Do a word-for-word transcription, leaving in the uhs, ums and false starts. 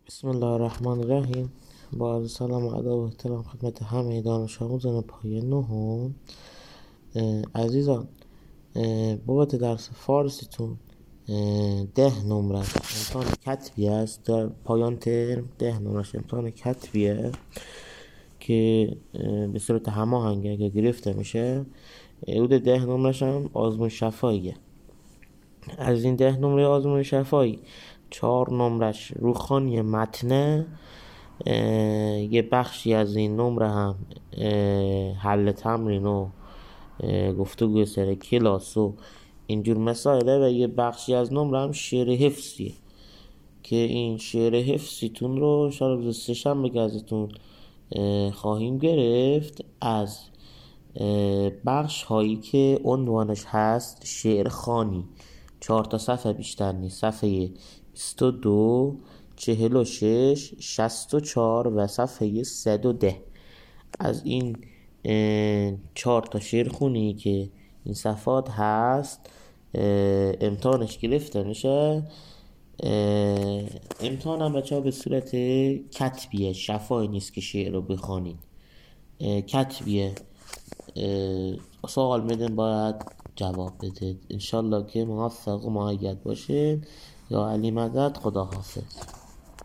بسم الله الرحمن الرحیم. با عرض سلام و ادب و احترام خدمت همه دانش آموزان پایه نهم. عزیزان، بابت درس فارسیتون ده نمره امتحان کتبی است. در پایان ترم ده نمرش امتحان کتبیه که به صورت هماهنگه اگه گرفته میشه. حدود ده نمرش هم آزمون شفاییه. از این ده نمره آزمون شفایی چهار نمرش روخانی متنه، یه بخشی از این نمره هم حل تمرین و گفتگوی سر کلاس و اینجور مسائله و یه بخشی از نمره هم شعر حفظیه که این شعر حفظیتون رو شاید روز سه شنبه ازتون خواهیم گرفت از بخش هایی که عنوانش هست شعر خوانی. چهار تا صفحه بیشتر نیست، صفحه بیست و دو، چهل و شش، شصت و چهار و صفحه صد و ده. از این چهار تا شعر خونی که این صفحات هست امتحانش گرفته میشه. امتحان هم بچه ها به صورت کتبیه، شفایی نیست که شعر رو بخوانید، کتبیه. سوال میدن باید جواب بدید. انشالله که موفق و مؤید باشید. یا علی مدد. خدا حافظ.